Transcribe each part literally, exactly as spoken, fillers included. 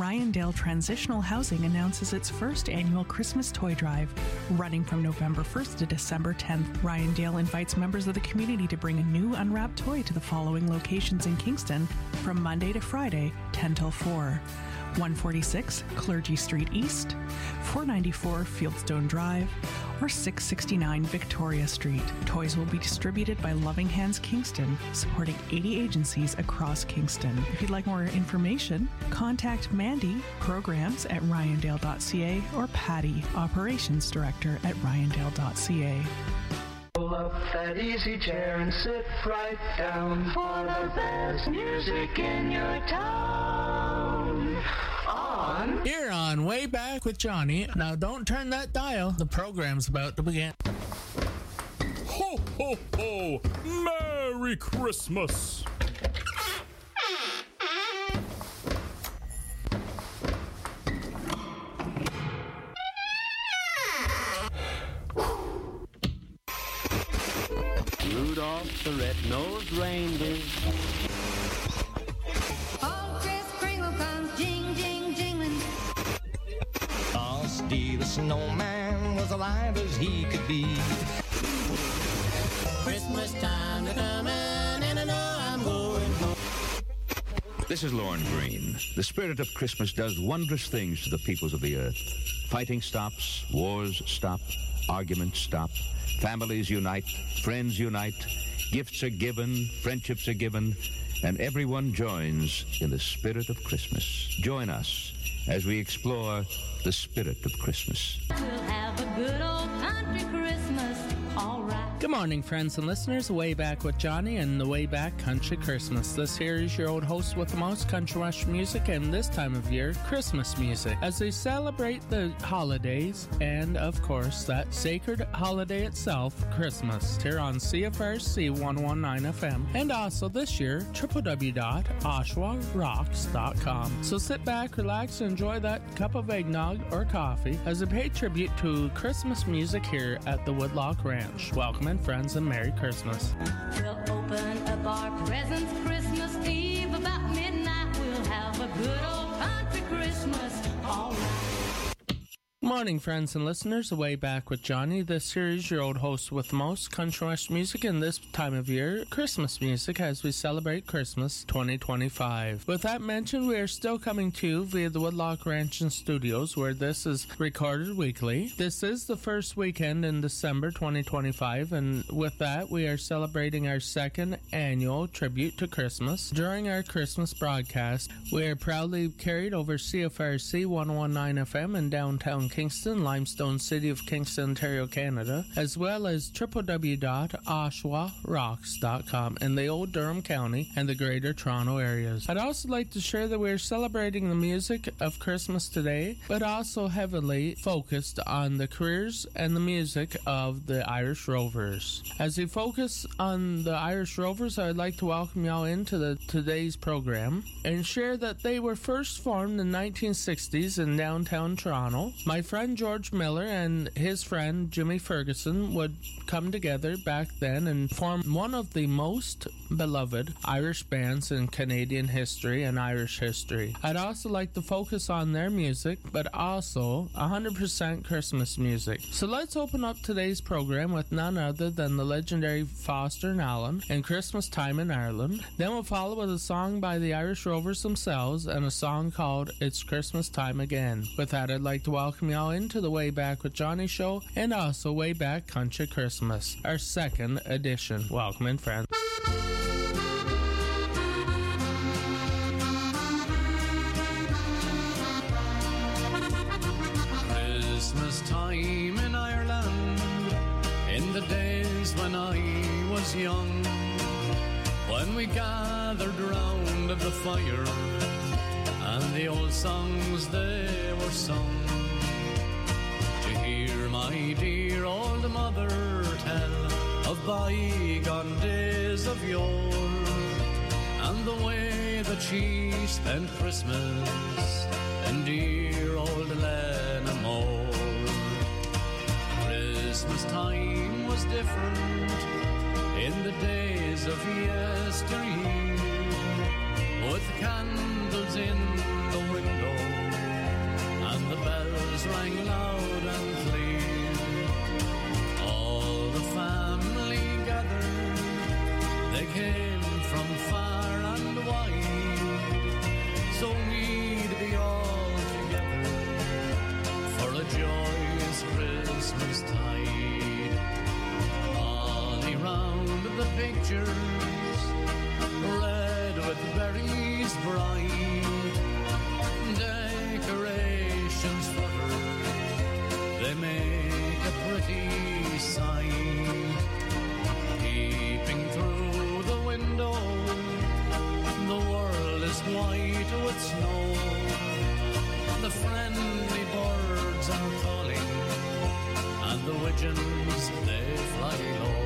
Ryandale Transitional Housing announces its first annual Christmas Toy Drive. Running from November first to December tenth, Ryandale invites members of the community to bring a new unwrapped toy to the following locations in Kingston from Monday to Friday, ten till four. one forty-six Clergy Street East, four ninety-four Fieldstone Drive, or six sixty-nine Victoria Street. Toys will be distributed by Loving Hands Kingston, supporting eighty agencies across Kingston. If you'd like more information, contact Mandy, programs at ryandale dot c a, or Patty, operations director at ryandale dot c a. Pull up that easy chair and sit right down for the best music in your town. On Here on Way Back with Johnny. Now don't turn that dial. The program's about to begin. Ho, ho, ho! Merry Christmas! Rudolph the red-nosed reindeer. Oh, Kris Kringle comes jing, jing, jingling. Frosty the snowman was alive as he could be. Christmas time to coming, and I know I'm going home. This is Lorne Green. The spirit of Christmas does wondrous things to the peoples of the earth. Fighting stops, wars stop, arguments stop, families unite, friends unite, gifts are given, friendships are given, and everyone joins in the spirit of Christmas. Join us as we explore the spirit of Christmas. We'll have a good old country Christmas, all right. Good morning, friends and listeners. Way Back with Johnny and the Way Back Country Christmas. This here is your old host with the most country western music and this time of year, Christmas music. As we celebrate the holidays and, of course, that sacred holiday itself, Christmas, here on C F R C one oh one nine F M. And also this year, w w w dot oshawa rocks dot com. So sit back, relax, and enjoy that cup of eggnog or coffee as we pay tribute to Christmas music here at the Woodloch Ranch. Welcome in, friends, and Merry Christmas. We'll open up our presents Christmas Eve about midnight. We'll have a good old country Christmas, all right. Morning, friends and listeners. Way Back with Johnny. This series, your old host with the most country west music and this time of year, Christmas music, as we celebrate Christmas twenty twenty-five. With that mentioned, we are still coming to you via the Woodloch Ranch and Studios, where this is recorded weekly. This is the first weekend in December twenty twenty-five, and with that, we are celebrating our second annual tribute to Christmas. During our Christmas broadcast, we are proudly carried over C F R C one oh one nine F M in downtown Kingston, Limestone City of Kingston, Ontario, Canada, as well as w w w dot oshawa rocks dot com in the Old Durham County and the Greater Toronto areas. I'd also like to share that we're celebrating the music of Christmas today, but also heavily focused on the careers and the music of the Irish Rovers. As we focus on the Irish Rovers, I'd like to welcome y'all into the today's program and share that they were first formed in the nineteen sixties in downtown Toronto. My friend George Miller and his friend Jimmy Ferguson would come together back then and form one of the most beloved Irish bands in Canadian history and Irish history. I'd also like to focus on their music, but also one hundred percent Christmas music. So let's open up today's program with none other than the legendary Foster and Allen and Christmas Time in Ireland. Then we'll follow with a song by the Irish Rovers themselves and a song called It's Christmas Time Again. With that, I'd like to welcome y'all into the Way Back with Johnny show and also Way Back Country Christmas, our second edition. Welcome in, friends. Christmas time in Ireland, in the days when I was young, when we gathered round the fire and the old songs they were sung, to hear my dear old mother tell of bygone days of yore and the way that she spent Christmas in dear old Lenamore. Christmas time was different in the days of yesteryear, with candles in the window pictures, red with berries bright, decorations flutter, they make a pretty sight. Peeping through the window, the world is white with snow. The friendly birds are calling, and the widgeons, they fly low.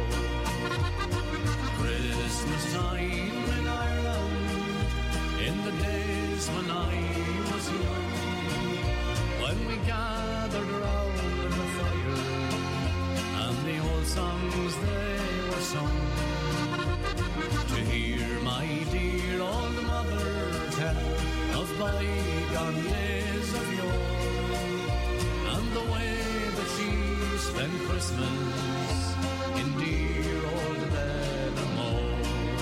Christmas time in Ireland, in the days when I was young, when we gathered round the fire, and the old songs they were sung. To hear my dear old mother tell of bygone days of yore, and the way that she spent Christmas in dear old Lenamore.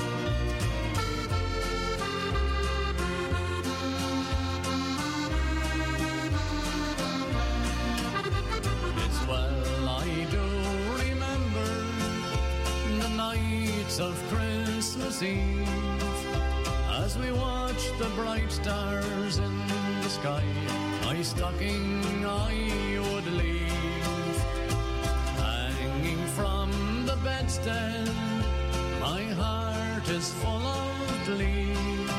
It's well I do remember the nights of Christmas Eve, as we watched the bright stars in the sky. My stocking I would leave hanging from the bedstead. My heart is full of glee,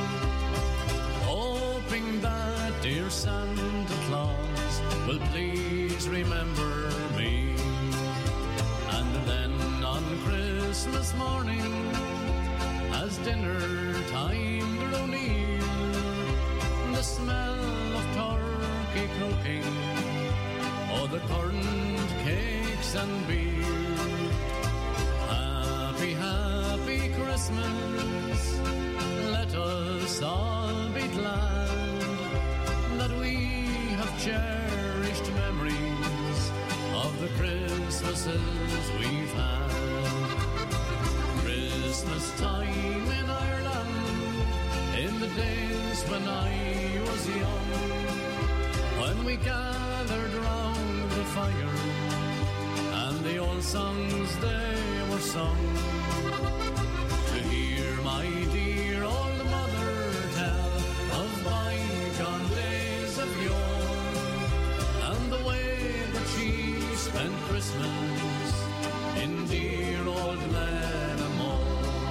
hoping that dear Santa Claus will please remember me. And then on Christmas morning, as dinner time drew near, the smell of turkey cooking, oh, the currant cakes and beer. Happy, happy Christmas, let us all be glad that we have cherished memories of the Christmases we've had. Christmas time in Ireland, in the days when I was young, when we gathered round the fire, and the old songs they were sung. To hear my dear old mother tell of bygone days of yore, and the way that she spent Christmas in dear old Lenamore.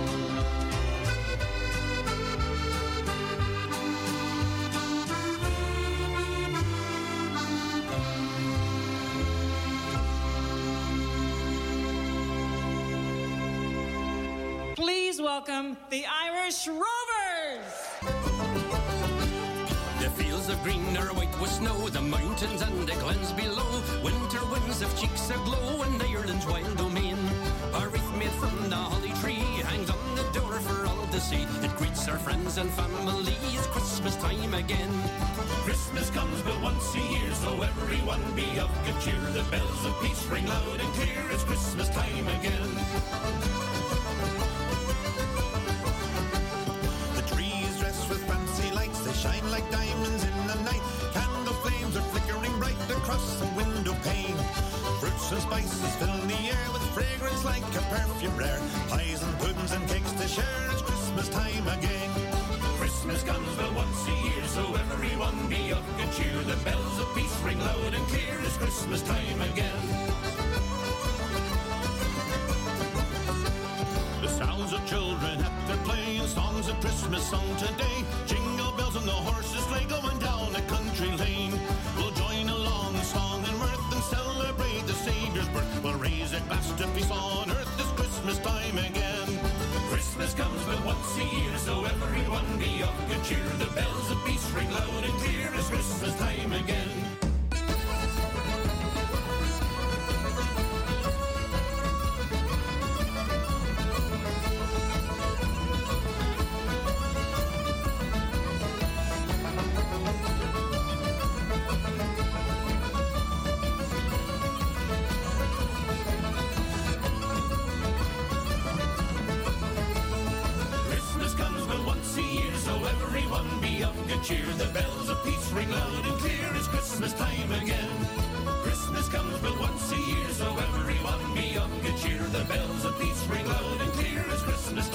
Please welcome the Irish Rovers! The fields of green are white with snow, the mountains and the glens below, winter winds of cheeks aglow, and Ireland's wild domain. A wreath made from the holly tree hangs on the door for all to see. It greets our friends and family, it's Christmas time again. Christmas comes but once a year, so everyone be of good cheer. The bells of peace ring loud and clear, it's Christmas time again. Shine like diamonds in the night. Candle flames are flickering bright across the window pane. Fruits and spices fill the air with fragrance like a perfume rare. Pies and puddings and cakes to share, it's Christmas time again. Christmas comes but once a year, so everyone be of good cheer. The bells of peace ring loud and clear, it's Christmas time again. The sounds of children at their play, songs of Christmas sung today. Jingle bells and the horses sleigh going down a country lane. We'll join along in song and mirth and celebrate the Saviour's birth. We'll raise a glass to peace on earth, it's Christmas time again. Christmas comes but once a year, so everyone be of good cheer. The bells of peace ring loud and clear, it's Christmas time again. Cheer, the bells of peace ring loud and clear, it's Christmas time again. Christmas comes but once a year, so everyone be of good cheer. The bells of peace ring loud and clear, it's Christmas time.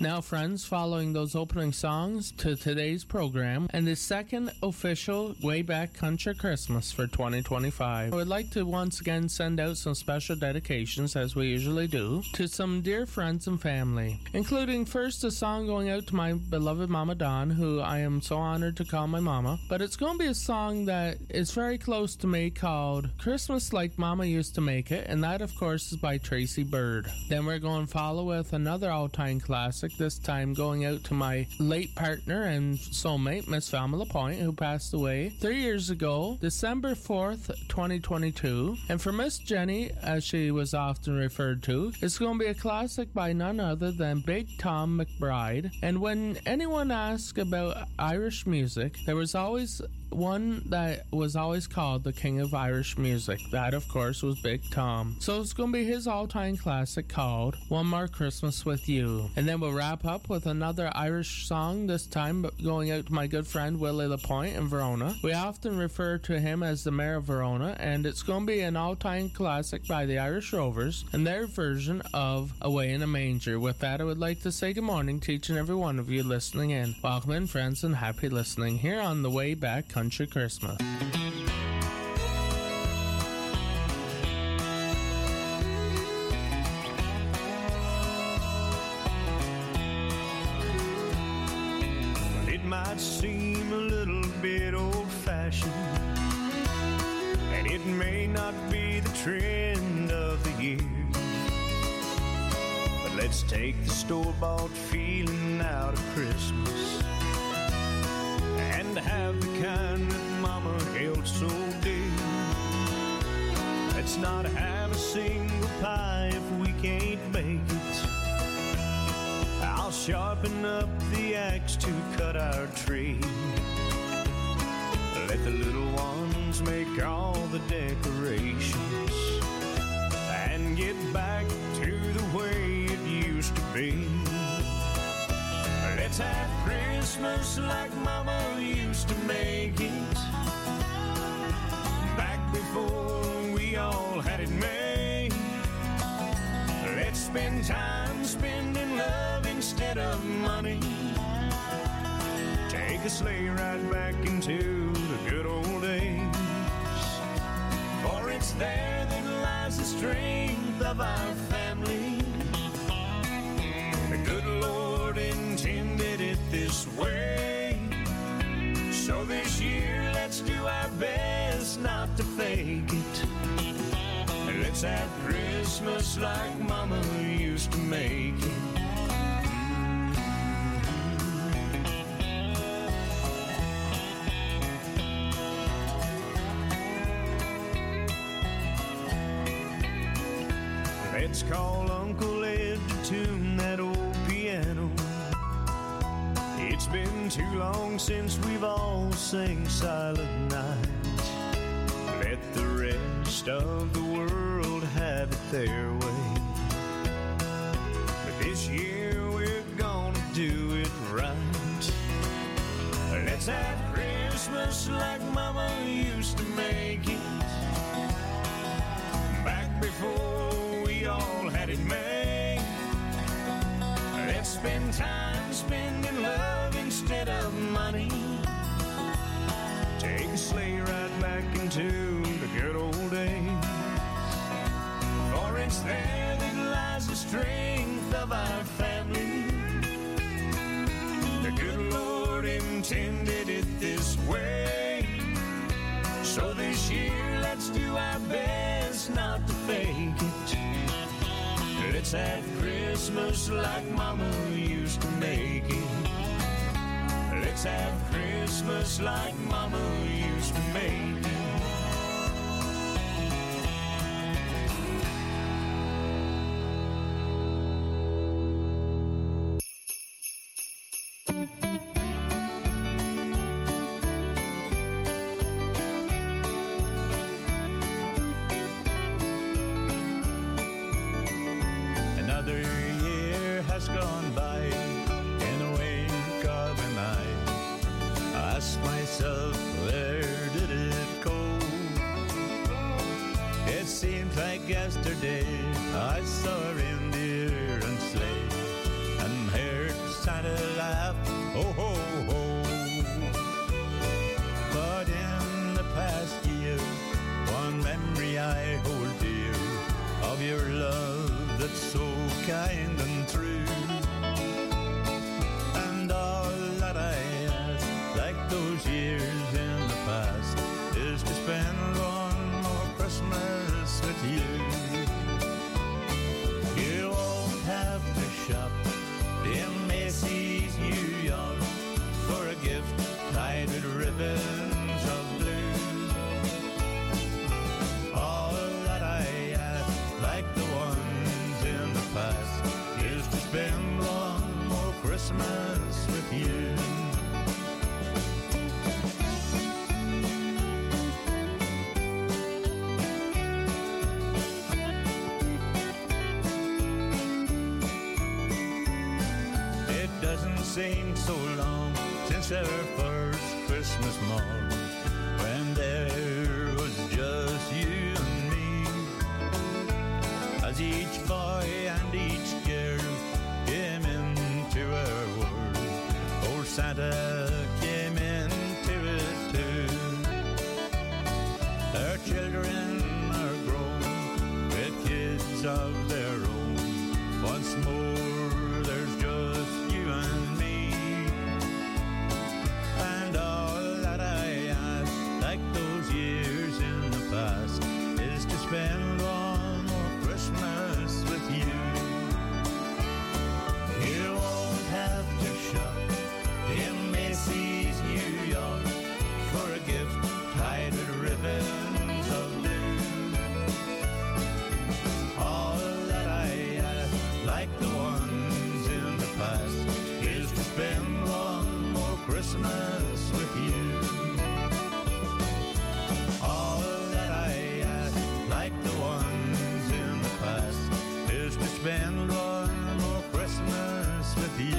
Now, friends, following those opening songs to today's program and the second official Way Back Country Christmas for twenty twenty-five, I would like to once again send out some special dedications, as we usually do, to some dear friends and family, including first a song going out to my beloved Mama Dawn, who I am so honored to call my mama, but it's going to be a song that is very close to me called Christmas Like Mama Used to Make It, and that, of course, is by Tracy Bird. Then we're going to follow with another all-time classic, this time going out to my late partner and soulmate, Miss Velma LaPointe, who passed away three years ago, December fourth, twenty twenty-two. And for Miss Jenny, as she was often referred to, it's going to be a classic by none other than Big Tom McBride. And when anyone asks about Irish music, there was always one that was always called the King of Irish Music. That, of course, was Big Tom. So it's going to be his all-time classic called One More Christmas With You. And then we'll wrap up with another Irish song, this time going out to my good friend Willie LaPointe in Verona. We often refer to him as the Mayor of Verona, and it's going to be an all-time classic by the Irish Rovers and their version of Away in a Manger. With that, I would like to say good morning to each and every one of you listening in. Welcome in, friends, and happy listening here on the Way Back Country Christmas. Well, it might seem a little bit old-fashioned, and it may not be the trend of the year, but let's take the store-bought feeling out of Christmas and have the kind that Mama held so dear. Let's not have a single pie if we can't make it. I'll sharpen up the axe to cut our tree. Let the little ones make all the decorations and get back to the way it used to be. Let's have Christmas like Mama used to make it, back before we all had it made. Let's spend time spending love instead of money. Take a sleigh ride back into the good old days, for it's there that lies the strength of our family. The good Lord intended it this way, so this year let's do our best not to fake it. Let's have Christmas like Mama used to make it. Let's call Uncle Ed to tune that old piano. It's been too long since we've all sang Silent Night. Let the rest of the world have it their way, but this year we're gonna do it right. Let's have Christmas like Mama used to make it, back before we all had it made. Let's spend time spending love instead of money. Take a sleigh ride back into the good old days, for it's there that lies the strength of our family. The good Lord intended it this way, so this year let's do our best not to fake it. Let's have Christmas like Mama used to make it. Let's have Christmas like Mama used to make it. Another year has gone by in a wink of an eye. I ask myself, where did it go? Christmas with you. It doesn't seem so long since our first Christmas morn, when there was just you and me, as each boy and each girl came into our world. Old Santa came into it too. Our children are grown with kids of their own. Once more there's just you and me. And all that I ask, like those years in the past, is to spend one more Christmas with you. You won't have to shop in Macy's, New York, for a gift tied with ribbons of blue. All that I ask, like the ones in the past, is to spend one more Christmas with you. All that I ask, like the ones in the past, is to spend one more Christmas with you.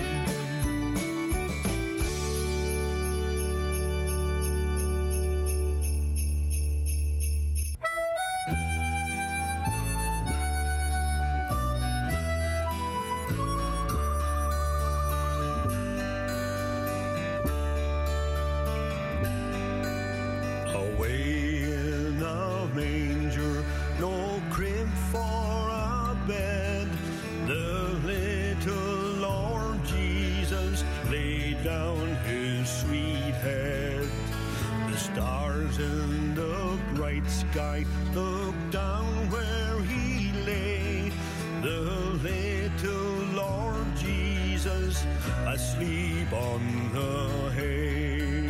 Away in a manger, no crib for a bed, the little Lord Jesus laid down his sweet head. The stars in the bright sky looked down where he lay, the little Lord Jesus asleep on the hay.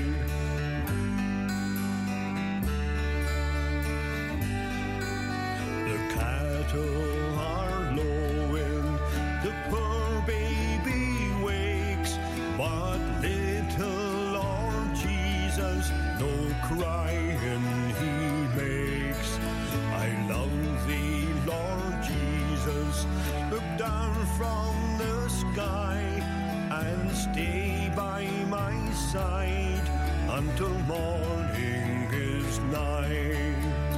Cattle are lowing, the poor baby wakes, but little Lord Jesus no crying he makes. I love thee, Lord Jesus, look down from the sky and stay by my side until morning is nigh.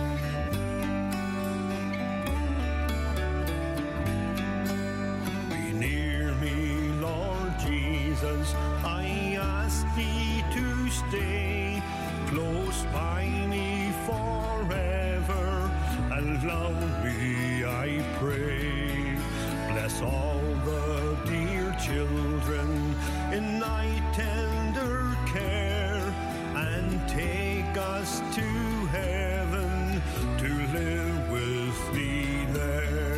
Jesus, I ask thee to stay close by me forever and love me, I pray. Bless all the dear children in thy tender care and take us to heaven to live with thee there.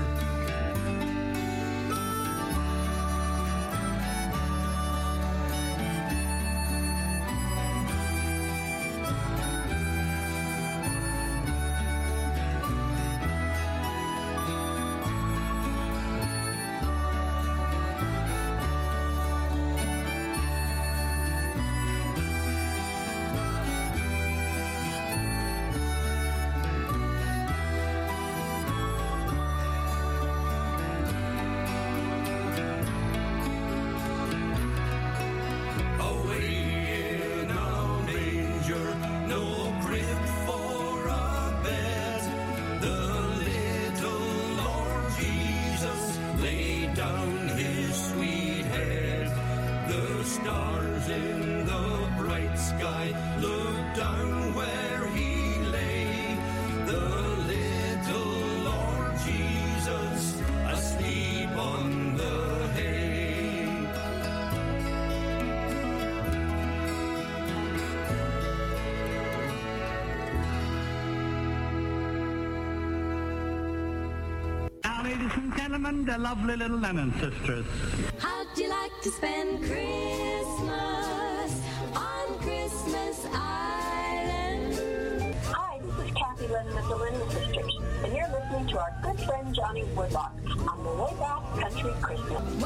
The lovely little Lennon sisters. How'd you like to spend Christmas on Christmas Island? Hi, this is Kathy Lennon of the Lennon Sisters, and you're listening to our good friend Johnny Woodlock on the Way Back Country Christmas. Wait for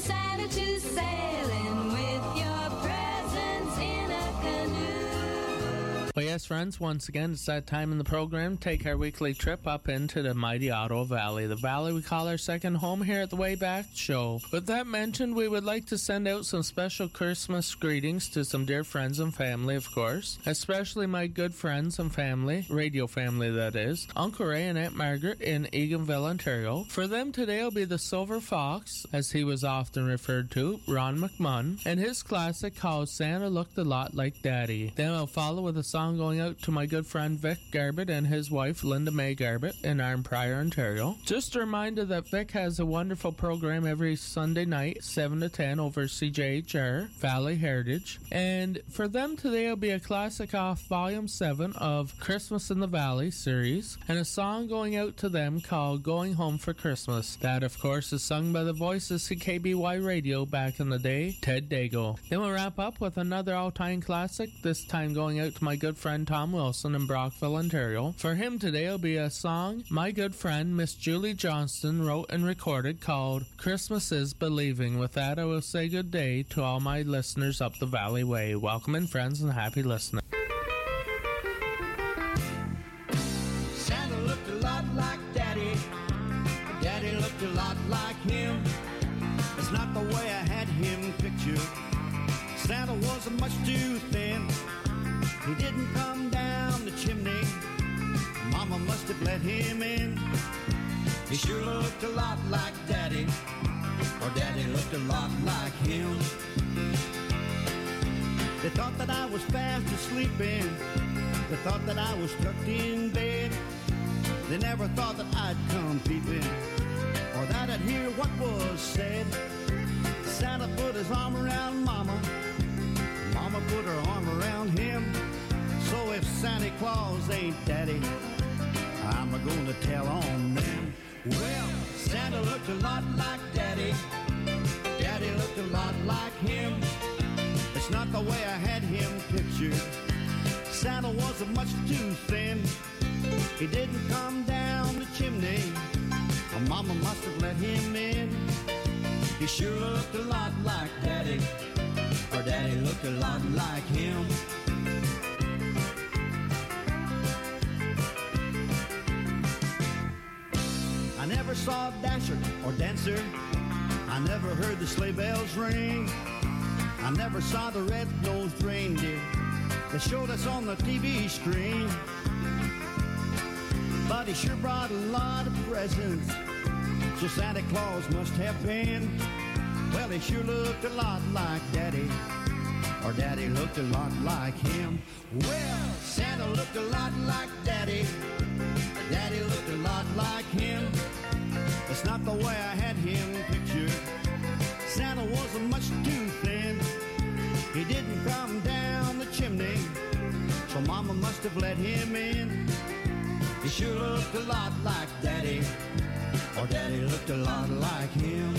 Santa to sailing with your presents in a canoe. Well, yes, friends, once again, it's that time in the program to take our weekly trip up into the mighty Ottawa Valley. The valley we call our second home here at the Way Back Show. With that mentioned, we would like to send out some special Christmas greetings to some dear friends and family, of course, especially my good friends and family, radio family that is, Uncle Ray and Aunt Margaret in Eganville, Ontario. For them today will be the Silver Fox, as he was often referred to, Ron McMunn, and his classic called Santa Looked a Lot Like Daddy. Then I'll follow with a song going out to my good friend Vic Garbett and his wife Linda May Garbett in Arnprior, Ontario. Just a reminder that Vic has a wonderful program every Sunday night, seven to ten over C J H R, Valley Heritage. And for them today will be a classic off Volume seven of Christmas in the Valley series, and a song going out to them called Going Home for Christmas. That, of course, is sung by the voice of C K B Y Radio back in the day, Ted Dago. Then we'll wrap up with another all-time classic, this time going out to my good friend Tom Wilson in Brockville, Ontario. For him today will be a song my good friend Miss Julie Johnston wrote and recorded called Christmas is Believing. With that, I will say good day to all my listeners up the Valley Way. Welcome in, friends, and happy listening. Santa looked a lot like Daddy. Daddy looked a lot like him. It's not the way I had him pictured. Santa was much too thin. He didn't come down the chimney. Mama must have let him in. He sure looked a lot like Daddy, or Daddy looked a lot like him. They thought that I was fast asleep in. They thought that I was tucked in bed. They never thought that I'd come peeping, or that I'd hear what was said. Santa put his arm around Mama. Mama put her arm around him. So if Santa Claus ain't Daddy, I'm a-gonna tell on them. Well, Santa looked a lot like Daddy. Daddy looked a lot like him. It's not the way I had him pictured. Santa was much too thin. He didn't come down the chimney. My mama must have let him in. He sure looked a lot like Daddy, or Daddy looked a lot like him. I never saw Dasher or Dancer. I never heard the sleigh bells ring. I never saw the red-nosed reindeer that showed us on the T V screen. But he sure brought a lot of presents, so Santa Claus must have been. Well, he sure looked a lot like Daddy, or Daddy looked a lot like him. Well, Santa looked a lot like Daddy. Daddy looked a lot like him. It's not the way I had him pictured. Santa wasn't much too thin. He didn't come down the chimney, so Mama must have let him in. He sure looked a lot like Daddy, or Daddy looked a lot like him.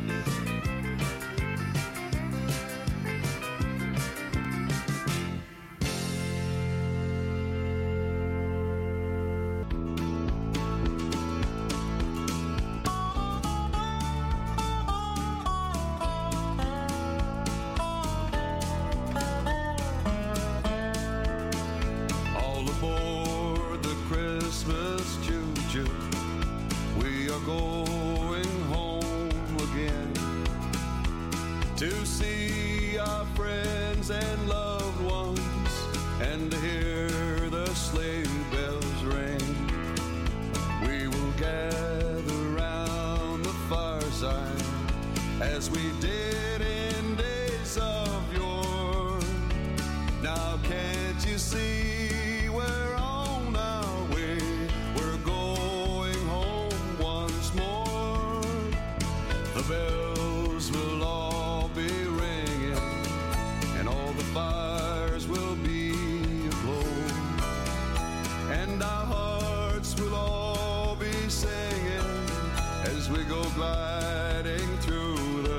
As we did in days of yore. Now can't you see we're on our way? We're going home once more. The bells will all be ringing, and all the fires will be aglow, and our hearts will all be singing as we go gliding through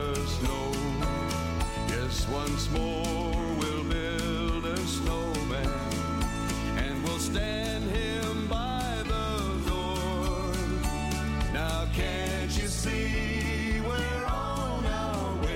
once more. We'll build a snowman and we'll stand him by the door. Now can't you see we're on our way?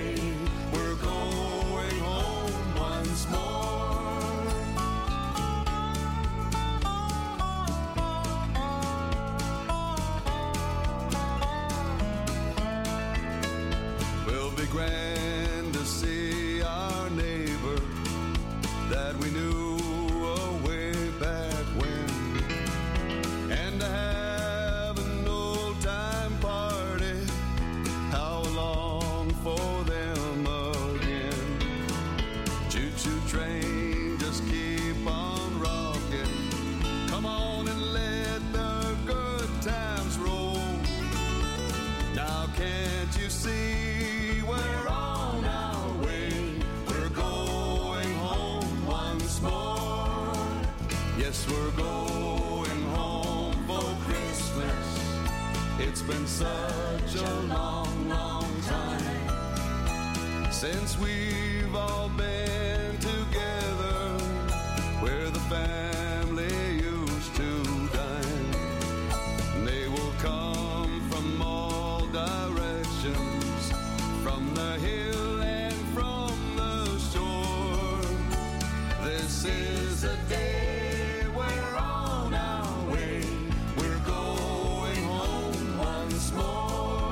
we're going home for Christmas. It's been such a long, long time since we've all been together where the family used to dine. They will come from all directions, from the hill and from the shore. This is a day we're on our way. We're going home once more.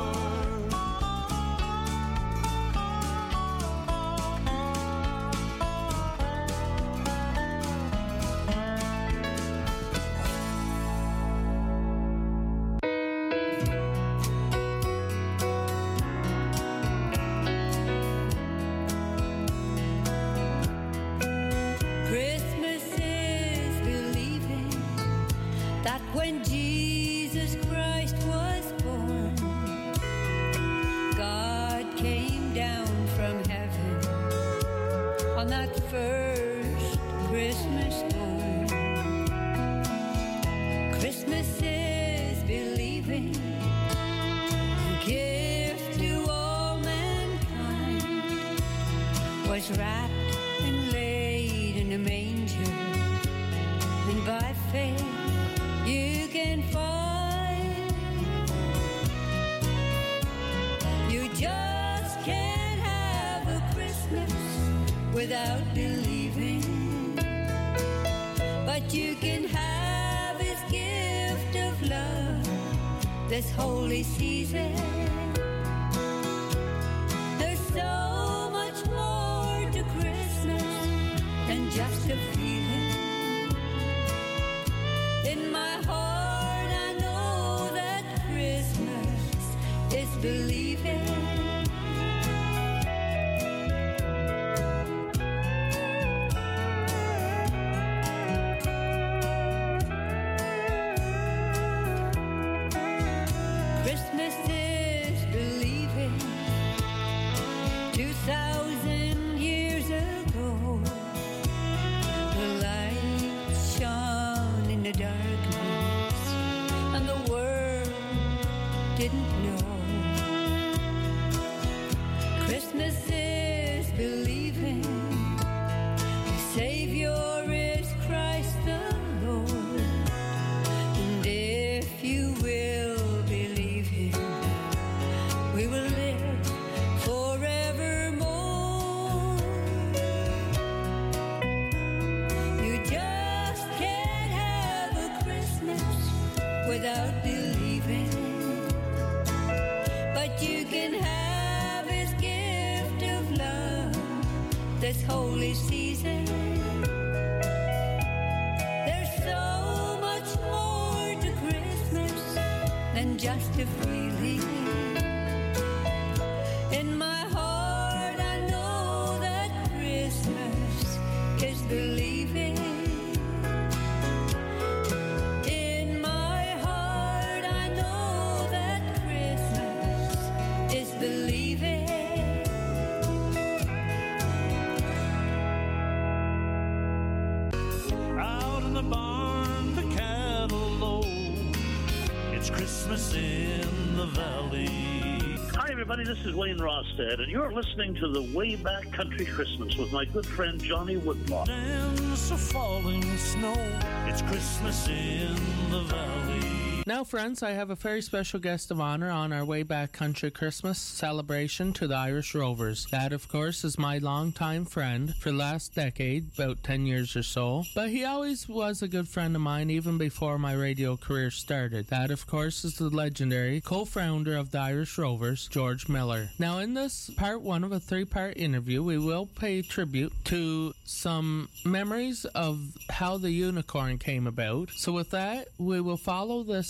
Christmas is believing that when Jesus Christ was born, God came down from heaven on that first Christmas morn. Christmas is believing the gift to all mankind was wrapped and laid in a manger, and by faith you can find. You just can't have a Christmas without believing, but you can have His gift of love this holy season. There's so much more to Christmas than just a feeling. In my heart I know that Christmas is believing. Christmas is believing. Two thousand years ago, the light shone in the darkness, and the world didn't know. Christmas is believing. The Savior is Christ the Lord, and if you will believe Him, we will live forevermore. You just can't have a Christmas without believing, but you can have His gift of love this holy season. There's so much more to Christmas than just a feeling. In my heart I know that Christmas is believing. In my heart I know that Christmas is believing. Out in the barn, the cattle low. It's Christmas in the valley. Hi, everybody. This is Wayne Rostad, and you're listening to the Way Back Country Christmas with my good friend Johnny Woodlaw. Dance of falling snow. It's Christmas in the valley. Now, friends, I have a very special guest of honor on our Way Back Country Christmas celebration to the Irish Rovers. That, of course, is my longtime friend for the last decade, about ten years or so. But he always was a good friend of mine, even before my radio career started. That, of course, is the legendary co-founder of the Irish Rovers, George Miller. Now, in this part one of a three-part interview, we will pay tribute to some memories of how the unicorn came about. So with that, we will follow this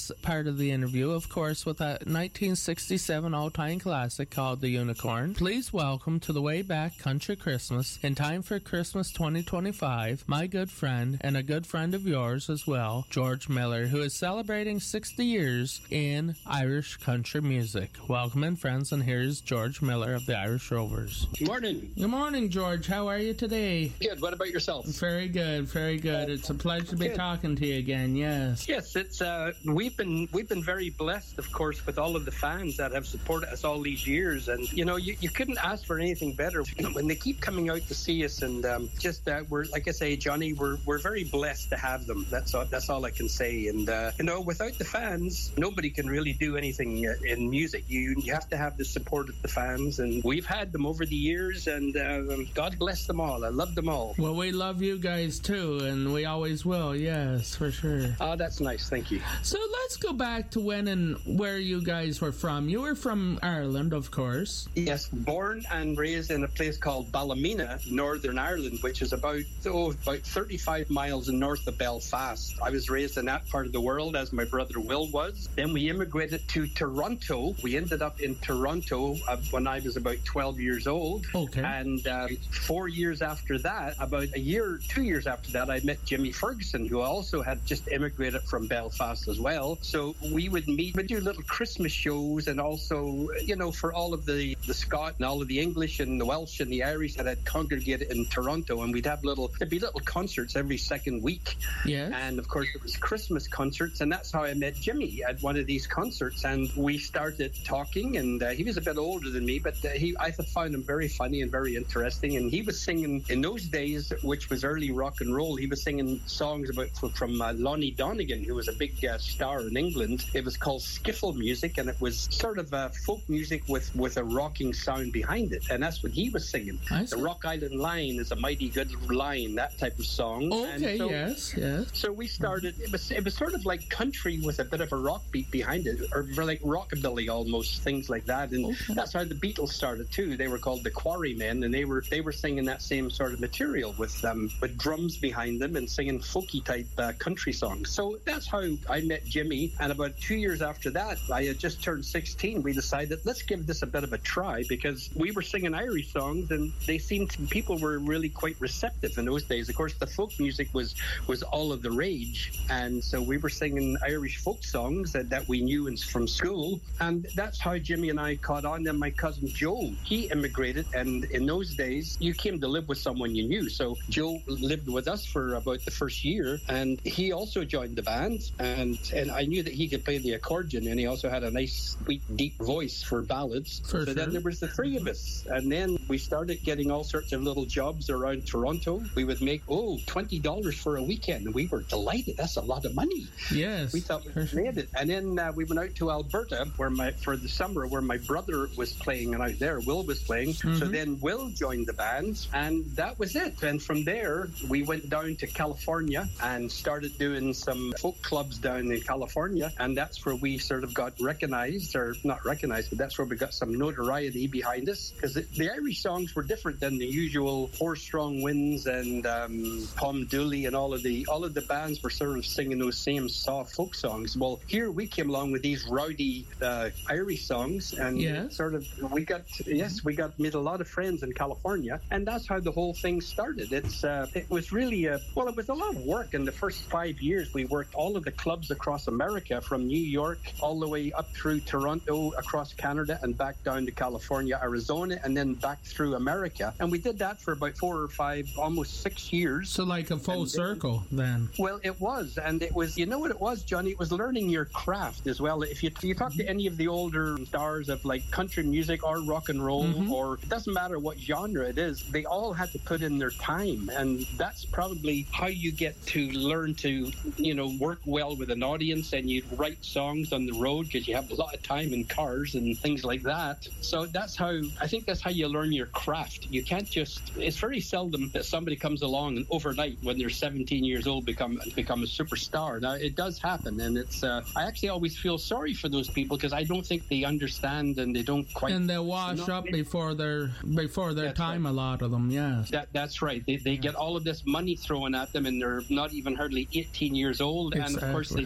this part of the interview, of course, with a nineteen sixty-seven all-time classic called The Unicorn. Please welcome to the Way Back Country Christmas, in time for Christmas twenty twenty-five, my good friend, and a good friend of yours as well, George Miller, who is celebrating sixty years in Irish country music. Welcome in, friends, and here's George Miller of the Irish Rovers. Good morning. Good morning, George. How are you today? Good. What about yourself? Very good, very good. It's a pleasure to be Good. talking to you again, yes. Yes, it's uh, we've been we've been very blessed, of course, with all of the fans that have supported us all these years, and you know, you, you couldn't ask for anything better. You know, when they keep coming out to see us, and um, just uh, we're like I say, Johnny, we're we're very blessed to have them. That's all. That's all I can say. And uh, you know, without the fans, nobody can really do anything uh, in music. You you have to have the support of the fans, and we've had them over the years, and uh, God bless them all. I love them all. Well, we love you guys too, and we always will. Yes, for sure. Oh, that's nice. Thank you. So let's go back to when and where you guys were from. You were from Ireland, of course. Yes, born and raised in a place called Ballymena, Northern Ireland, which is about oh, about thirty-five miles north of Belfast. I was raised in that part of the world, as my brother Will was. Then we immigrated to Toronto. We ended up in Toronto uh, when I was about twelve years old. Okay. And um, four years after that, about a year, two years after that, I met Jimmy Ferguson, who also had just immigrated from Belfast as well. So we would meet, we'd do little Christmas shows, and also, you know, for all of the, the Scot and all of the English and the Welsh and the Irish that had congregated in Toronto, and we'd have little, there'd be little concerts every second week. Yeah. And of course, it was Christmas concerts, and that's how I met Jimmy at one of these concerts. And we started talking, and uh, he was a bit older than me, but uh, he I found him very funny and very interesting. And he was singing in those days, which was early rock and roll. He was singing songs about from uh, Lonnie Donegan, who was a big uh, star in England. It was called skiffle music, and it was sort of uh, folk music with, with a rocking sound behind it. And that's what he was singing. The Rock Island Line is a mighty good line, that type of song. Okay, so, yes, yes. So we started, it was it was sort of like country with a bit of a rock beat behind it, or like rockabilly almost, things like that. And okay. That's how the Beatles started too. They were called the Quarrymen, and they were they were singing that same sort of material with um, with drums behind them and singing folky type uh, country songs. So that's how I met Jimmy. And about two years after that, I had just turned sixteen. We decided, let's give this a bit of a try, because we were singing Irish songs, and they seemed to, people were really quite receptive in those days. Of course, the folk music was was all of the rage, and so we were singing Irish folk songs that, that we knew in, from school, and that's how Jimmy and I caught on. Then my cousin Joe, he immigrated, and in those days you came to live with someone you knew. So Joe lived with us for about the first year, and he also joined the band, and and I knew that he could play the accordion, and he also had a nice, sweet, deep voice for ballads. For so sure. Then there was the three of us, and then we started getting all sorts of little jobs around Toronto. We would make, oh, twenty dollars for a weekend, and we were delighted. That's a lot of money. Yes. We thought we made it. And then uh, we went out to Alberta where my for the summer, where my brother was playing, and out there, Will was playing. Mm-hmm. So then Will joined the band, and that was it. And from there, we went down to California and started doing some folk clubs down in California, and that's where we sort of got recognized, or not recognized, but that's where we got some notoriety behind us, because the, the Irish songs were different than the usual Four Strong Winds and um, Tom Dooley and all of the all of the bands were sort of singing those same soft folk songs. Well, here we came along with these rowdy uh, Irish songs, and yes. sort of we got yes we got made a lot of friends in California, and that's how the whole thing started. It's uh, it was really a, well, it was a lot of work. In the first five years, we worked all of the clubs across America, from New York all the way up through Toronto, across Canada, and back down to California, Arizona, and then back through America. And we did that for about four or five, almost six years. So like a full and circle then. Well, it was, and it was, you know what it was, Johnny? It was learning your craft as well. If you, you talk to any of the older stars of like country music or rock and roll, mm-hmm. or it doesn't matter what genre it is, they all had to put in their time, and that's probably how you get to learn to, you know, work well with an audience, and you write songs on the road because you have a lot of time in cars and things like that. So that's how, I think that's how you learn your craft. You can't just, it's very seldom that somebody comes along and overnight when they're seventeen years old become become a superstar. Now, it does happen, and it's, uh, I actually always feel sorry for those people, because I don't think they understand, and they don't quite... And they wash you know, up before their before their time, right. A lot of them, yes. That, that's right. They, they get all of this money thrown at them, and they're not even hardly eighteen years old, exactly. And of course, they, some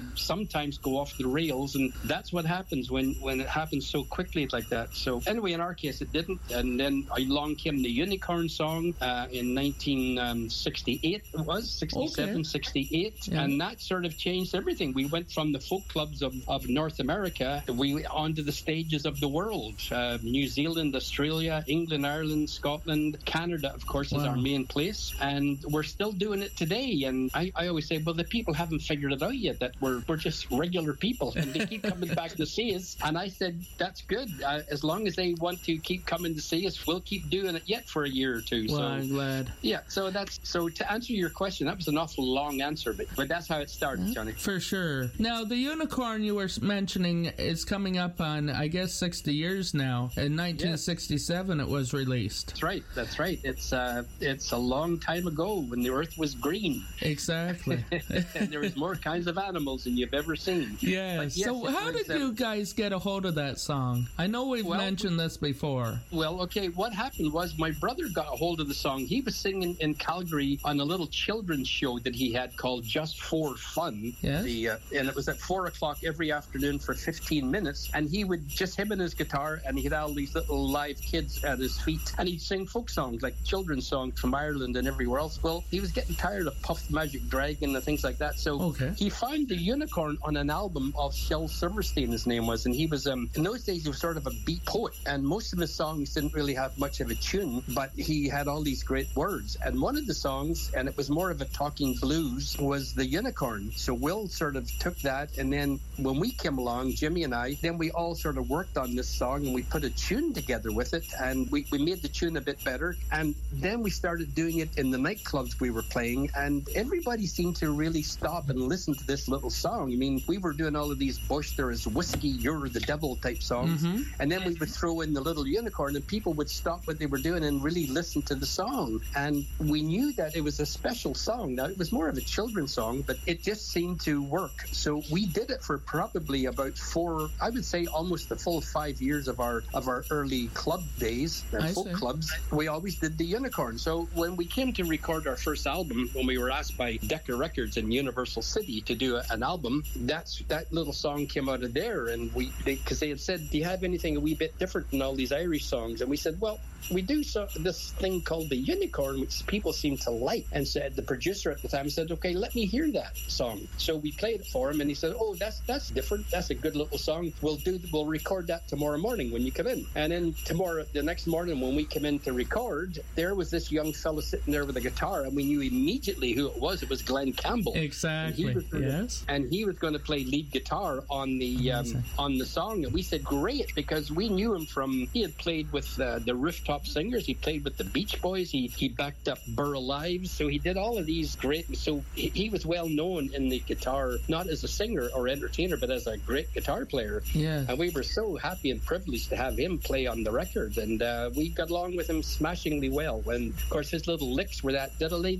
sometimes go off the rails, and that's what happens when, when it happens so quickly like that. So anyway, in our case, it didn't. And then along came the Unicorn song uh, in nineteen sixty-eight, it was, sixty-seven, okay. sixty-eight, yeah. And that sort of changed everything. We went from the folk clubs of, of North America we onto the stages of the world. Uh, New Zealand, Australia, England, Ireland, Scotland, Canada, of course, wow. is our main place. And we're still doing it today. And I, I always say, well, the people haven't figured it out yet, that we're, we're just regular people. And they keep coming back to see us. And I said, that's good. Uh, as long as they want to keep coming to see us, we'll keep doing it yet for a year or two. Well, so, I'm glad. Yeah, so that's so to answer your question, that was an awful long answer, but, but that's how it started, Johnny. For sure. Now, the Unicorn you were mentioning is coming up on, I guess, sixty years now. In nineteen sixty-seven, yes. It was released. That's right. That's right. It's uh, it's a long time ago when the earth was green. Exactly. And there was more kinds of animals than you've ever seen. Yes. yes so how was, did you guys get a hold of that song? I know we've well, mentioned this before. Well, okay, what happened was my brother got a hold of the song. He was singing in Calgary on a little children's show that he had called Just for Fun. Yes. The, uh, and it was at four o'clock every afternoon for fifteen minutes. And he would, just him and his guitar, and he had all these little live kids at his feet. And he'd sing folk songs, like children's songs from Ireland and everywhere else. Well, he was getting tired of Puff the Magic Dragon and things like that. So okay. he found the Unicorn on an album of Shel Silverstein, his name was. And he was, um, in those days, he was sort of a beat poet. And most of his songs didn't really have much of a tune, but he had all these great words. And one of the songs, and it was more of a talking blues, was the Unicorn. So Will sort of took that, and then when we came along, Jimmy and I, then we all sort of worked on this song, and we put a tune together with it, and we, we made the tune a bit better. And then we started doing it in the nightclubs we were playing, and everybody seemed to really stop and listen to this little song. I mean, we were doing all of these Bush, there is whiskey, you're the devil type songs, mm-hmm. and then we would throw in the little Unicorn, and people would stop what they were doing and really listen to the song. And we knew that it was a special song. Now, it was more of a children's song, but it just seemed to work. So we did it for probably about four, I would say almost the full five years of our of our early club days, uh, folk see. clubs. We always did the Unicorn. So when we came to record our first album, when we were asked by Decca Records in Universal City to do a, an album, that's that little song came out of there. And we, because they, they had said, do you have anything a wee bit different than all these Irish songs? And we said, well, we do so, this thing called the Unicorn, which people seem to like. And said, the producer at the time said, okay, let me hear that song. So we played it for him, and he said, oh, that's that's different. That's a good little song. We'll do, we'll record that tomorrow morning when you come in. And then tomorrow, the next morning when we came in to record, there was this young fella sitting there with a guitar, and we knew immediately who it was. It was Glenn Campbell. Exactly. And he was gonna, yes. And he was going to play lead guitar on the um, on the song. And we said, great, because we knew him from, he had played with uh, the Rooftop Singers. He played with the Beach Boys. He he backed up Burl Lives. So he did all of these great, so he, he was well known in the guitar, not as a singer or entertainer, but as a great guitar player. Yeah. And we were so happy and privileged to have him play on the record. And uh, we got along with him smashingly well. And of course, his little licks were that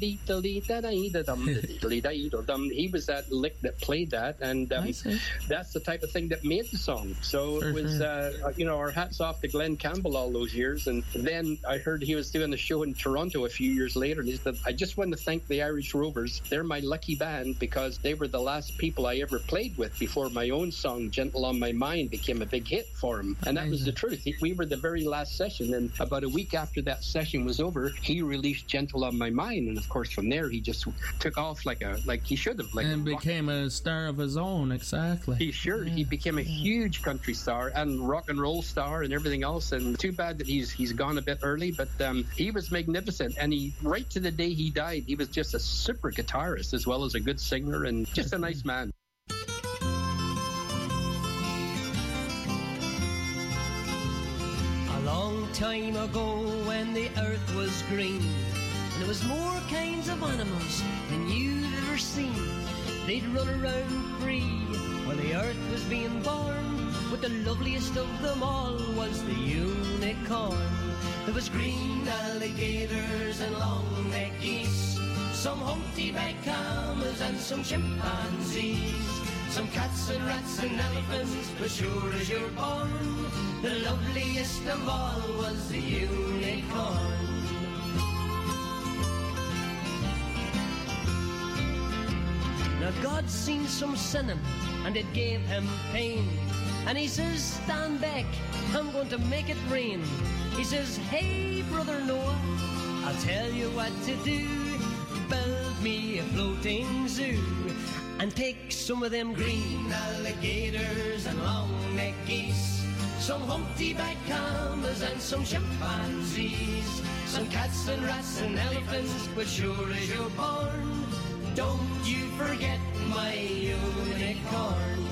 he was that lick that played that. And um, that's the type of thing that made the song. So For it was, sure. uh, you know, our hats off to Glenn Campbell all those years. And then I heard he was doing a show in Toronto a few years later. And he said, I just want to thank the Irish Rovers. They're my lucky band because they were the last people I ever played with before my own song, Gentle on My Mind, became a big hit for him. And that was the truth. We were the very last session. And about a week after that session was over, he released Gentle on My Mind. And of course, from there, he just took off like a like he should have. Like and became a star of his own, exactly. He sure. Yeah. He became a huge country star and rock and roll star and everything else. And too bad that he's he's gone a bit early, but um, he was magnificent. And he, right to the day he died, he was just a super guitarist as well as a good singer and just a nice man. A long time ago when the earth was green and there was more kinds of animals than you'd ever seen, they'd run around free while the earth was being born, but the loveliest of them all was the unicorn. There was green alligators and long-necked geese, some humpty-backed camels and some chimpanzees, some cats and rats and elephants, but sure as you're born, the loveliest of all was the unicorn. Now God seen some sinning, and it gave him pain. And he says, stand back, I'm going to make it rain. He says, hey, brother Noah, I'll tell you what to do. Build me a floating zoo and take some of them green alligators and long-necked geese, some humpty-back camels and some chimpanzees, some cats and rats and elephants, but sure as you're born, don't you forget my unicorn.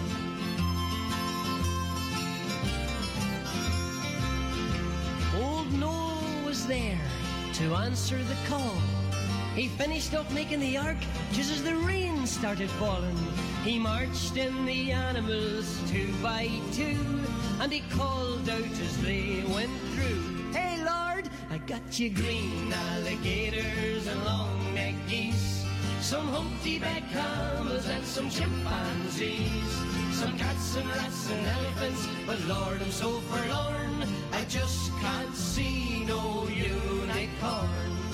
Old Noah was there to answer the call. He finished up making the ark just as the rain started falling. He marched in the animals two by two, and he called out as they went through, hey Lord, I got you green alligators and long-necked geese, some humpty-back camels and some chimpanzees, some cats and rats and elephants, but Lord, I'm so forlorn, I just can't see no unicorn.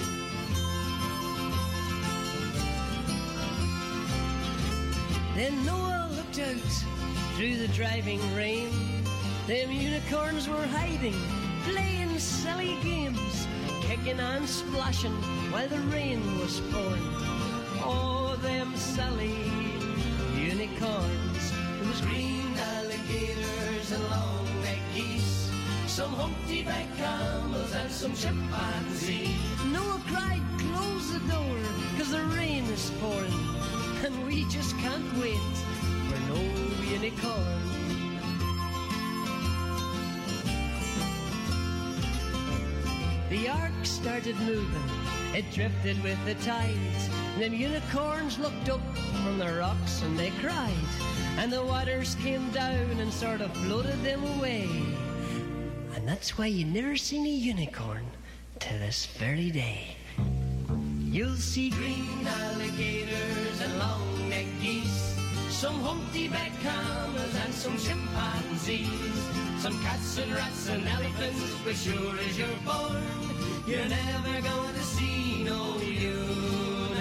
Then Noah looked out through the driving rain. Them unicorns were hiding, playing silly games, kicking and splashing while the rain was pouring. Oh, them silly unicorns. There was green alligators and long-necked geese, some humpty-back camels and some chimpanzees. Noah cried, close the door, cause the rain is pouring, and we just can't wait for no unicorn. The ark started moving, it drifted with the tides. Them unicorns looked up from the rocks and they cried, and the waters came down and sort of floated them away. And that's why you never seen a unicorn to this very day. You'll see green alligators and long-necked geese, some humpty-back camels and some chimpanzees, some cats and rats and elephants, but sure as you're born, you're never going to see no unicorn.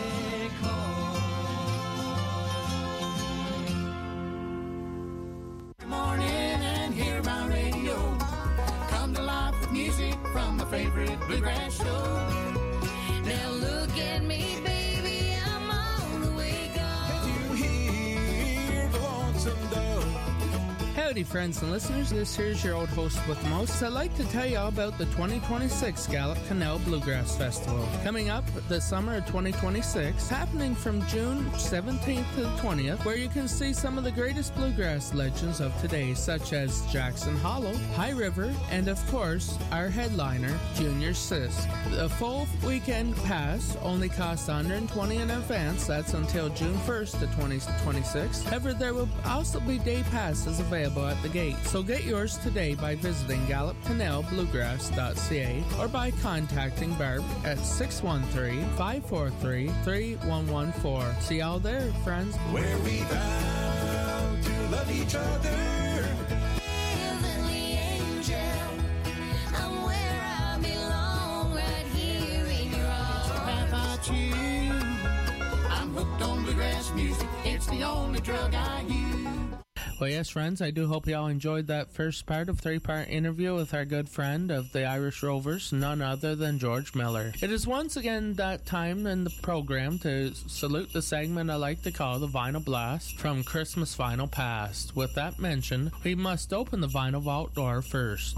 Good morning and hear my radio. Come to life with music from my favorite bluegrass show. Now look at me, baby, I'm on the wake up. Can you hear the lonesome dove? Howdy, friends and listeners. This here's your old host with the most. I'd like to tell you all about the twenty twenty-six Gallup Canal Bluegrass Festival. Coming up the summer of twenty twenty-six, happening from June seventeenth to the twentieth, where you can see some of the greatest bluegrass legends of today, such as Jackson Hollow, High River, and of course, our headliner, Junior Sisk. The full weekend pass only costs one hundred twenty dollars in advance. That's until June first to twenty twenty-six. However, there will also be day passes available at the gate. So get yours today by visiting gallup canal bluegrass dot c a or by contacting Barb at six one three, five four three, three one one four. See y'all there, friends. Where we vow to love each other. Heavenly angel, I'm where I belong, right here in your arms. The path I choose, I'm hooked on bluegrass music. It's the only drug I use. Well, yes, friends, I do hope you all enjoyed that first part of three-part interview with our good friend of the Irish Rovers, none other than George Miller. It is once again that time in the program to salute the segment I like to call the Vinyl Blast from Christmas Vinyl Past. With that mentioned, we must open the vinyl vault door first.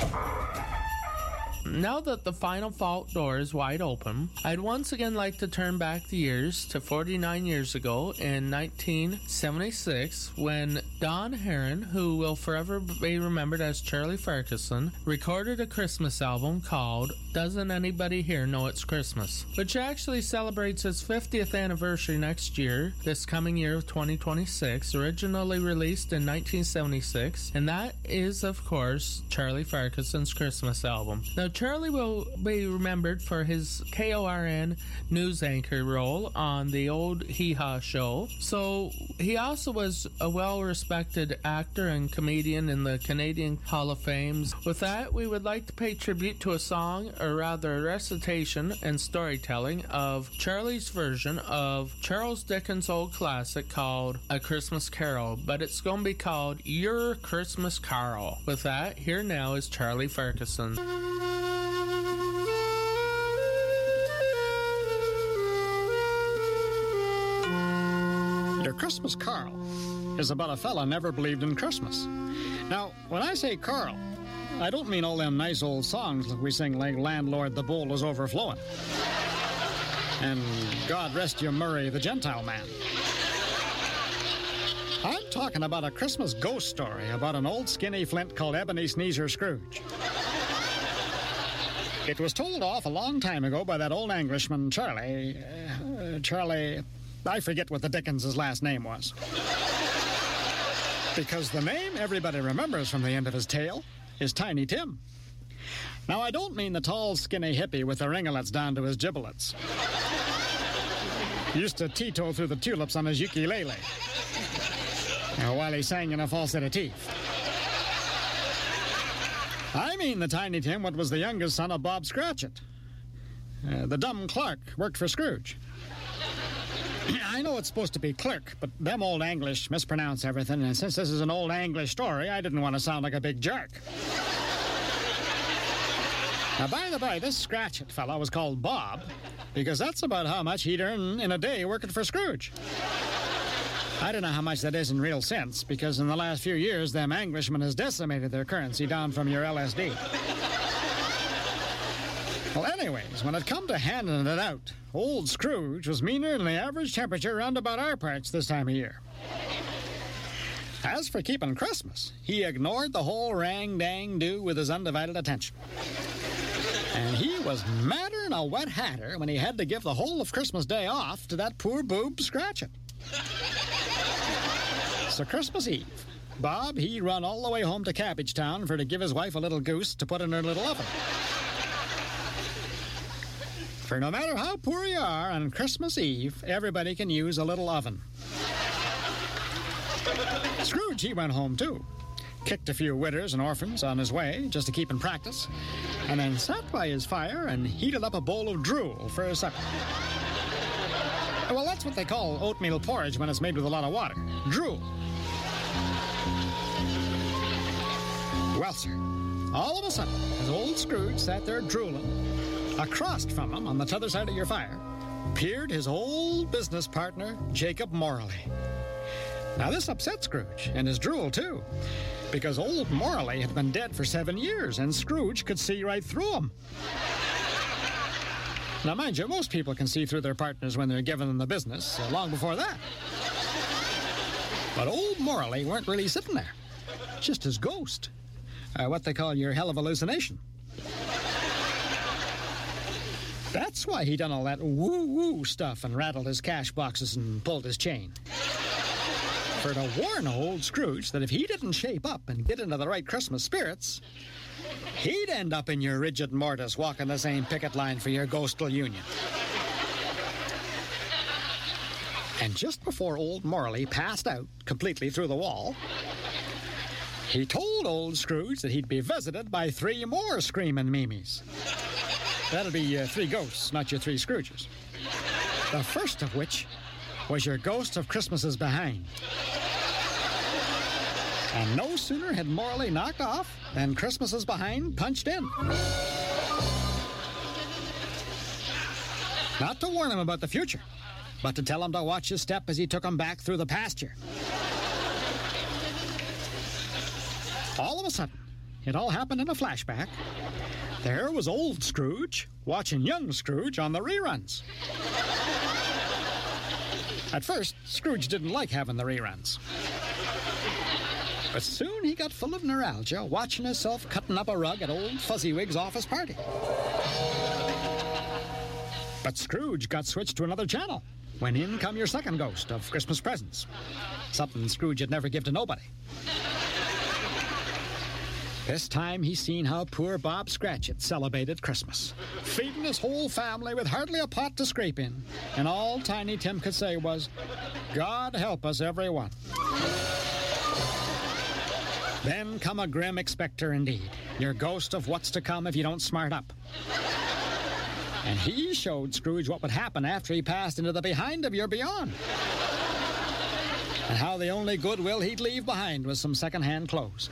Now that the final vault door is wide open, I'd once again like to turn back the years to forty-nine years ago in nineteen seventy-six when Don Herron, who will forever be remembered as Charlie Ferguson, recorded a Christmas album called Doesn't Anybody Here Know It's Christmas, which actually celebrates its fiftieth anniversary next year, this coming year of twenty twenty-six, originally released in nineteen seventy-six, and that is, of course, Charlie Ferguson's Christmas album. Now, Charlie will be remembered for his K O R N news anchor role on the old Hee Haw show. So he also was a well-respected actor and comedian in the Canadian Hall of Fame. With that, we would like to pay tribute to a song, or rather a recitation and storytelling of Charlie's version of Charles Dickens' old classic called A Christmas Carol, but it's going to be called Your Christmas Carol. With that, here now is Charlie Ferguson. Your Christmas Carol is about a fella never believed in Christmas. Now, when I say Carl, I don't mean all them nice old songs that we sing like Landlord, the Bowl is Overflowing, and God Rest You Murray, the Gentile Man. I'm talking about a Christmas ghost story about an old skinny flint called Ebony Sneezer Scrooge. It was told off a long time ago by that old Englishman, Charlie. Uh, Charlie, I forget what the Dickens' last name was. Because the name everybody remembers from the end of his tale is Tiny Tim. Now, I don't mean the tall, skinny hippie with the ringlets down to his giblets. He used to teeto through the tulips on his ukulele, uh, while he sang in a falsetto. I mean the Tiny Tim what was the youngest son of Bob Scratchit. Uh, the dumb clerk worked for Scrooge. I know it's supposed to be clerk, but them old English mispronounce everything, and since this is an old English story, I didn't want to sound like a big jerk. Now, by the by, this Scratchit fella was called Bob because that's about how much he'd earn in a day working for Scrooge. I don't know how much that is in real sense, because in the last few years, them Englishmen has decimated their currency down from your L S D. Well, anyways, when it come to handing it out, old Scrooge was meaner than the average temperature around about our parts this time of year. As for keeping Christmas, he ignored the whole rang-dang-do with his undivided attention. And he was madder than a wet hatter when he had to give the whole of Christmas Day off to that poor boob Scratchit. So Christmas Eve, Bob, he run all the way home to Cabbage Town for to give his wife a little goose to put in her little oven. For no matter how poor you are, on Christmas Eve, everybody can use a little oven. Scrooge, he went home, too. Kicked a few widows and orphans on his way, just to keep in practice, and then sat by his fire and heated up a bowl of drool for his supper. Well, that's what they call oatmeal porridge when it's made with a lot of water. Drool. Well, sir, all of a sudden, as old Scrooge sat there drooling, across from him, on the t'other side of your fire, peered his old business partner, Jacob Morley. Now, this upset Scrooge, and his drool, too, because old Morley had been dead for seven years, and Scrooge could see right through him. Now, mind you, most people can see through their partners when they're giving them the business, uh, long before that. But old Morley weren't really sitting there, just his ghost, uh, what they call your hell of hallucination. That's why he done all that woo-woo stuff and rattled his cash boxes and pulled his chain. For to warn old Scrooge that if he didn't shape up and get into the right Christmas spirits, he'd end up in your rigid mortis walking the same picket line for your ghostly union. And just before old Morley passed out completely through the wall, he told old Scrooge that he'd be visited by three more screaming Mimis. That'll be uh, three ghosts, not your three Scrooges. The first of which was your ghost of Christmases behind. And no sooner had Morley knocked off than Christmases behind punched in. Not to warn him about the future, but to tell him to watch his step as he took him back through the pasture. All of a sudden, it all happened in a flashback. There was old Scrooge watching young Scrooge on the reruns. At first, Scrooge didn't like having the reruns. But soon he got full of neuralgia watching himself cutting up a rug at old Fuzzywig's office party. But Scrooge got switched to another channel when in come your second ghost of Christmas presents. Something Scrooge had never give to nobody. This time he's seen how poor Bob Scratchit celebrated Christmas, feeding his whole family with hardly a pot to scrape in. And all Tiny Tim could say was, God help us, everyone. Then come a grim expector indeed, your ghost of what's to come if you don't smart up. And he showed Scrooge what would happen after he passed into the behind of your beyond. And how the only goodwill he'd leave behind was some second-hand clothes.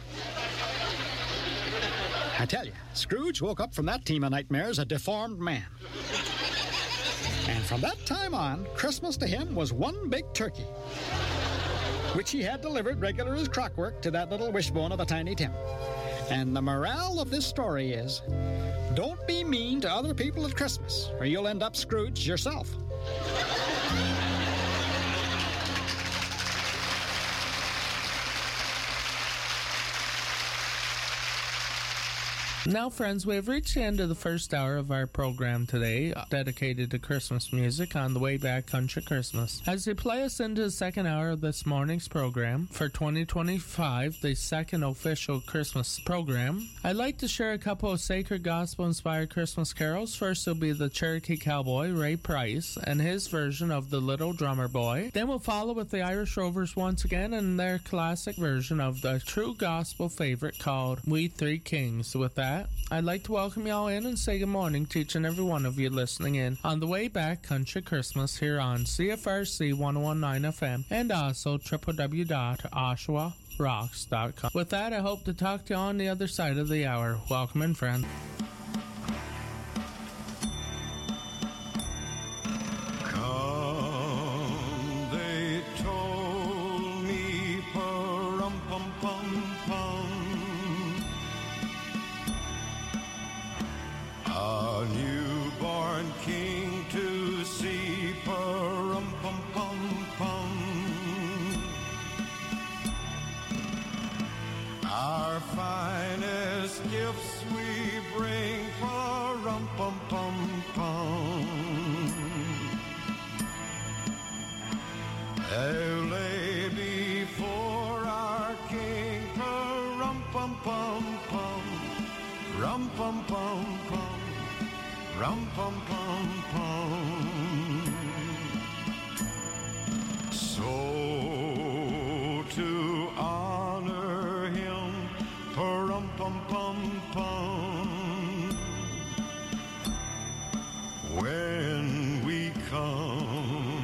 I tell you, Scrooge woke up from that team of nightmares a deformed man. And from that time on, Christmas to him was one big turkey, which he had delivered regular as clockwork to that little wishbone of a Tiny Tim. And the morale of this story is, don't be mean to other people at Christmas, or you'll end up Scrooge yourself. Now, friends, we have reached the end of the first hour of our program today, dedicated to Christmas music on the Way Back Country Christmas. As they play us into the second hour of this morning's program, for twenty twenty-five, the second official Christmas program, I'd like to share a couple of sacred gospel-inspired Christmas carols. First will be the Cherokee Cowboy, Ray Price, and his version of The Little Drummer Boy. Then we'll follow with the Irish Rovers once again and their classic version of the true gospel favorite called We Three Kings. With that, I'd like to welcome you all in and say good morning to each and every one of you listening in on the Way Back Country Christmas here on C F R C one oh one point nine F M and also w w w dot oshawa rocks dot com. With that, I hope to talk to you on the other side of the hour. Welcome in, friend. Come, they told me, pa-rum-pum-pum-pum, a newborn king to see, pa-rum-pum-pum-pum. Our finest gifts we bring, pa-rum-pum-pum-pum. They lay before our king, pa-rum-pum-pum-pum, rum-pum-pum-pum, rum-pum-pum-pum. So to honor him, pa-rum-pum-pum-pum, when we come,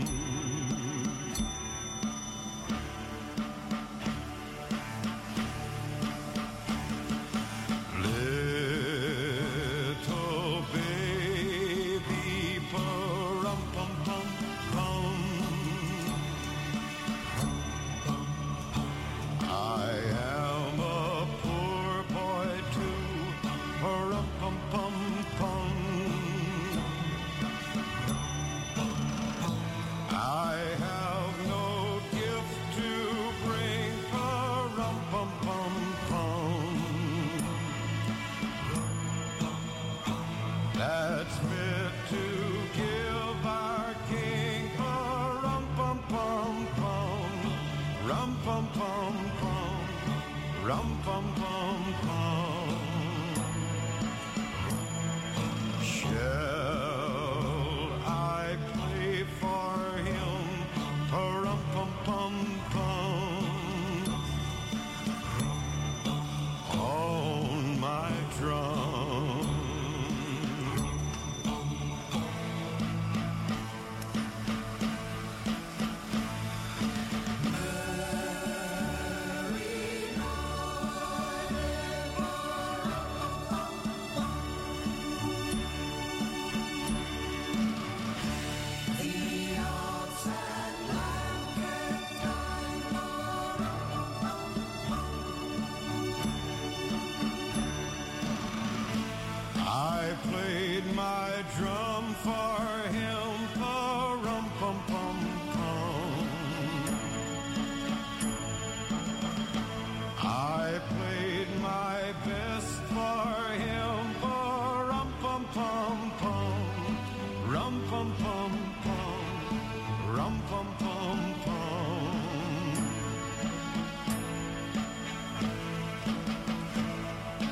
little baby, pa-rum-pum-pum-pum, I am a poor boy too, pa-rum-pum-pum-pum. I have no gift to bring, pa-rum-pum-pum-pum, that's fit to give our king, pa-rum-pum-pum-pum, rum-pum-pum-pum, rum-pum-pum-pum. Shall I play for him, pa-rum-pum-pum-pum, on my drum? I played my drum for him, pa-rum-pum-pum-pum. I played my best for him, pa-rum-pum-pum-pum, rum-pum-pum-pum, rum-pum-pum-pum.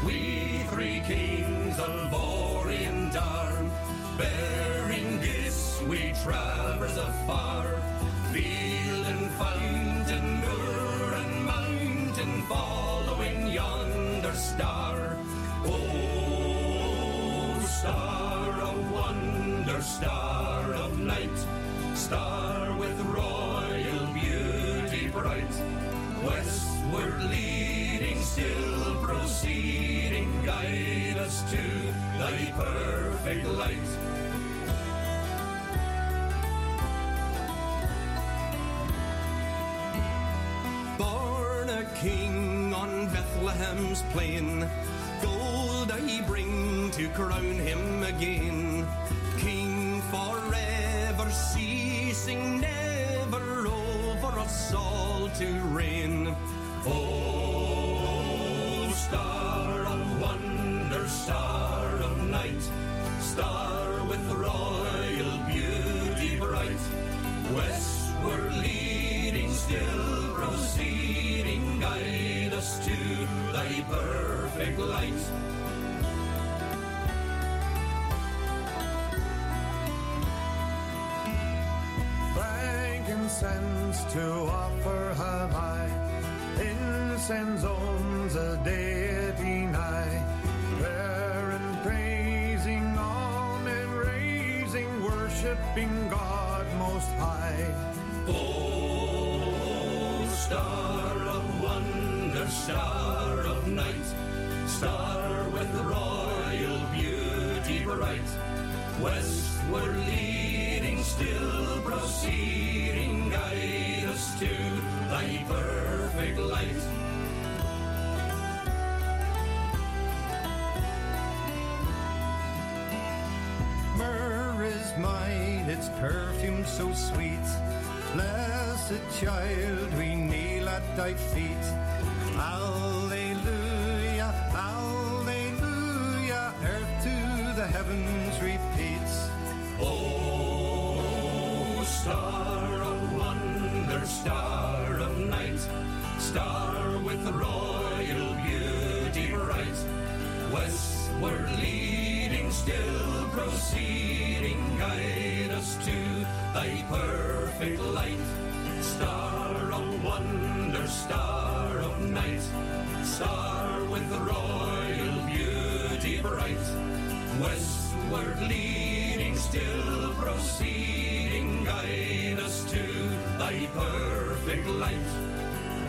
We three kings of Orient Darn, bearing gifts we traverse afar, field and fountain, moor and mountain, following yonder star. Oh, star of wonder, star of night, star with royal beauty bright, westward leading, still proceeding, guide us to thy perfect light. Born a king on Bethlehem's plain, gold I bring to crown him again. King forever, ceasing never, over us all to reign. Oh, star of wonder, star of night, star with royal beauty bright, westward leading, still proceeding, guide us to thy perfect light. Frankincense to offer have I, incense owns a deity nigh, prayer and praising, amen raising, worshipping God most high. Oh, star of wonder, star of night, star with royal beauty bright, westward leading, still proceeding, guide us to thy perfect light. Myrrh is mine, its perfume so sweet. Blessed child, we kneel at thy feet. Alleluia, alleluia, earth to the heavens repeats. Oh, star of wonder, star of night, star with royal beauty bright, westward leading, still proceeding, guide us to thy perfect light. Star of wonder, star of night, star with royal beauty bright, westward leading, still proceeding, guide us to thy perfect light.